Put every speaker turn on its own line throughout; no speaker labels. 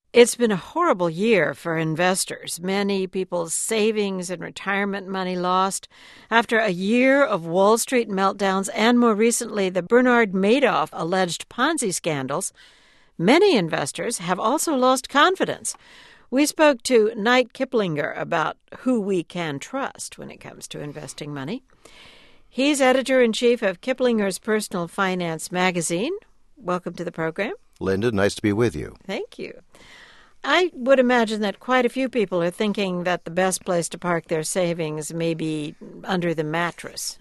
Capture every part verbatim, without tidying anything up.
It's been a horrible year for investors. Many people's savings and retirement money lost after a year of Wall Street meltdowns and, more recently, the Bernard Madoff alleged Ponzi scandals. Many investors have also lost confidence. We spoke to Knight Kiplinger about who we can trust when it comes to investing money. He's editor-in-chief of Kiplinger's Personal Finance magazine. Welcome to the program.
Linda, nice to be with you.
Thank you. I would imagine that quite a few people are thinking that the best place to park their savings may be under the mattress.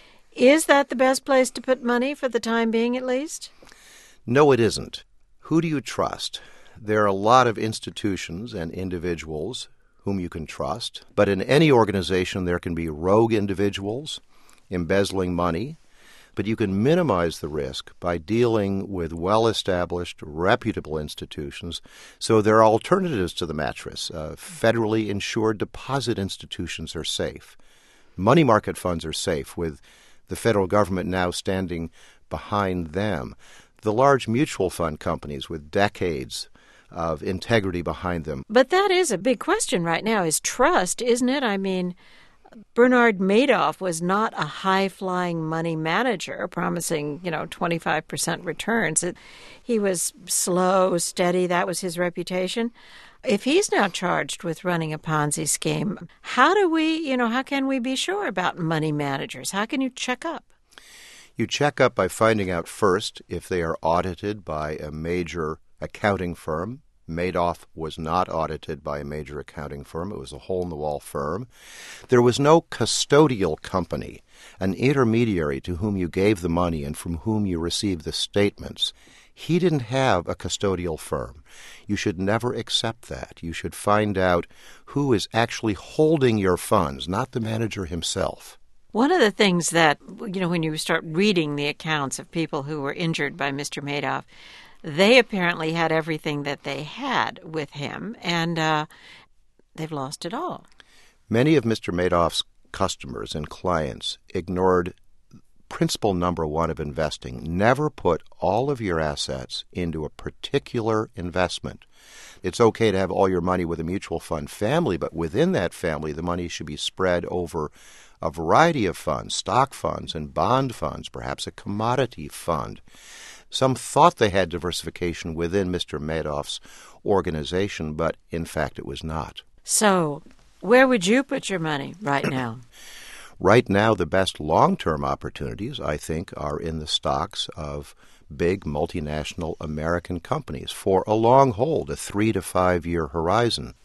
Is that the best place to put money for the time being, at least?
No, it isn't. Who do you trust? There are a lot of institutions and individuals whom you can trust, but in any organization there can be rogue individuals embezzling money, but you can minimize the risk by dealing with well-established, reputable institutions. So there are alternatives to the mattress. Uh, federally insured deposit institutions are safe. Money market funds are safe, with the federal government now standing behind them. The large mutual fund companies with decades of integrity behind them.
But that is a big question right now, is trust, isn't it? I mean, Bernard Madoff was not a high-flying money manager promising, you know, twenty-five percent returns. It, he was slow, steady. That was his reputation. If he's now charged with running a Ponzi scheme, how do we, you know, how can we be sure about money managers? How can you check up?
You check up by finding out first if they are audited by a major accounting firm. Madoff was not audited by a major accounting firm. It was a hole-in-the-wall firm. There was no custodial company, an intermediary to whom you gave the money and from whom you received the statements. He didn't have a custodial firm. You should never accept that. You should find out who is actually holding your funds, not the manager himself.
One of the things that, you know, when you start reading the accounts of people who were injured by Mister Madoff, they apparently had everything that they had with him, and uh, they've lost it all.
Many of Mister Madoff's customers and clients ignored principle number one of investing. Never put all of your assets into a particular investment. It's okay to have all your money with a mutual fund family, but within that family, the money should be spread over a variety of funds, stock funds and bond funds, perhaps a commodity fund. Some thought they had diversification within Mister Madoff's organization, but in fact it was not.
So where would you put your money right now?
Right now, the best long-term opportunities, I think, are in the stocks of big multinational American companies for a long hold, a three to five-year horizon.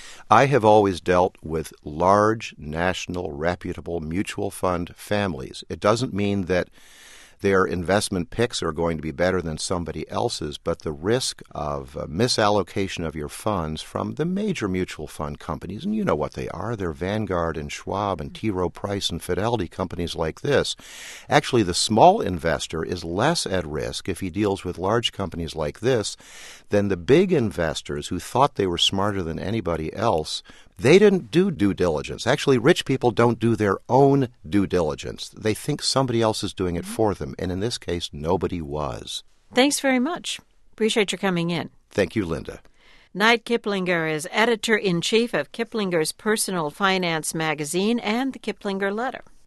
I have always dealt with large, national, reputable mutual fund families. It doesn't mean that their investment picks are going to be better than somebody else's, but the risk of uh, misallocation of your funds from the major mutual fund companies, and you know what they are, they're Vanguard and Schwab and T. Rowe Price and Fidelity, companies like this. Actually, the small investor is less at risk if he deals with large companies like this than the big investors who thought they were smarter than anybody else. They didn't do due diligence. Actually, rich people don't do their own due diligence. They think somebody else is doing it for them, and in this case, nobody was.
Thanks very much. Appreciate your coming in.
Thank you, Linda.
Knight Kiplinger is editor-in-chief of Kiplinger's Personal Finance magazine and the Kiplinger Letter.